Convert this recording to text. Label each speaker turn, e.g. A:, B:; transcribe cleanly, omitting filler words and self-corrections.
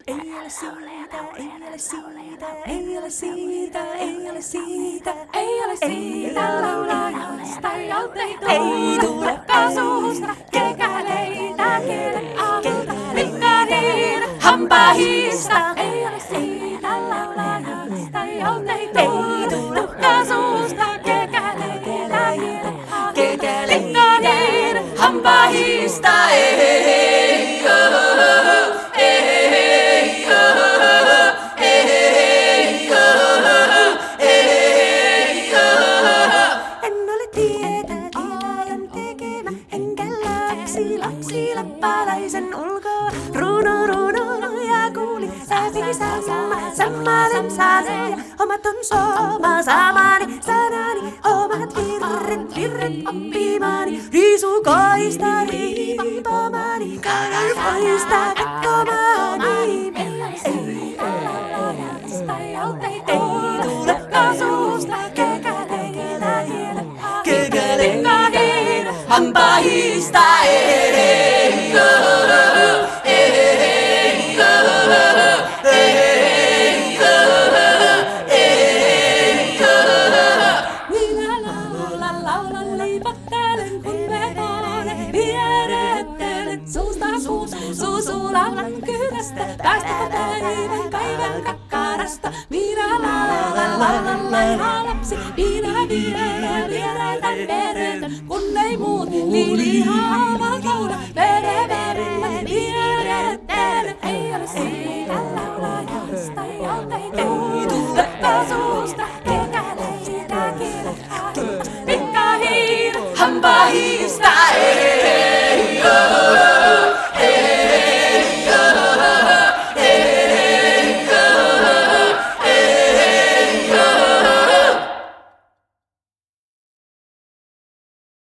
A: Ei ole siitä, ei ole siitä, ei ole siitä, ei ole siitä, ei ole siitä laulajasta, jolta ei tule kasuusta, kekäleitä kielen alta, mikkahiin hampaista. Ei ole siitä laulajasta, jolta ei tule kasuusta, kekäleitä kielen alta, mikkahiin hampaista. Lapsi lappalaisen ulkoa, runo ja kuuli säsi sammanen saane. Omat on soma samani sanani, omat virret oppimani. Riisukoista riippamani, kaivoista kattomani. Ei tule kasuusta, kekäleitä kielen hampaista. Laulan, liipattelen kun vetoon, vierettelen suusta suusulan kynästä, päästä päivän kaivan kakkarasta. Minä laulan laiha lapsi, minä vieretän veretön, kun ei muut liihaa valtauda.